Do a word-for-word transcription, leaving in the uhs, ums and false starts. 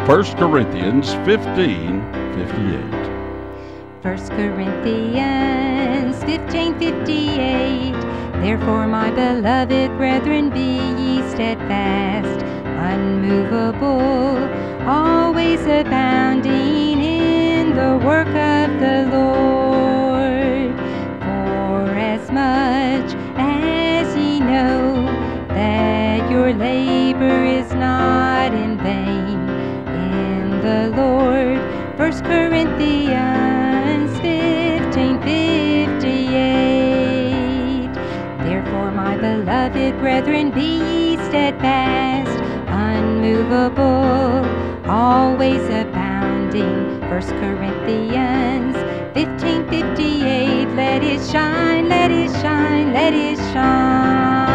First Corinthians fifteen fifty-eight. First Corinthians fifteen fifty-eight. Therefore, my beloved brethren, be ye steadfast, unmovable, always abounding in the work of the Lord. For as much as ye know that your labor is not in vain in the Lord. First Corinthians fifteen fifty-eight. Therefore, my beloved brethren, be ye steadfast, unmovable, always abounding. First Corinthians fifteen fifty-eight. Let it shine, let it shine, let it shine.